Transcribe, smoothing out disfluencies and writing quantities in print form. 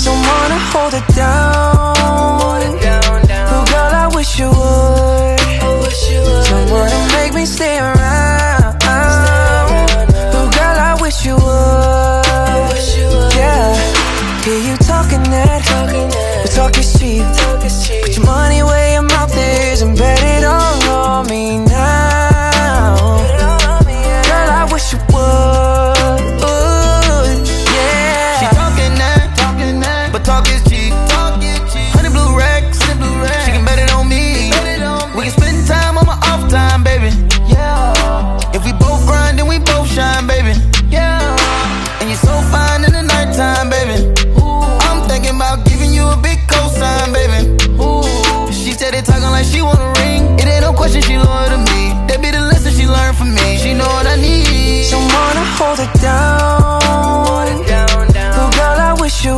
don't wanna hold it down. Oh girl, I wish you would. Don't wanna make me stay around.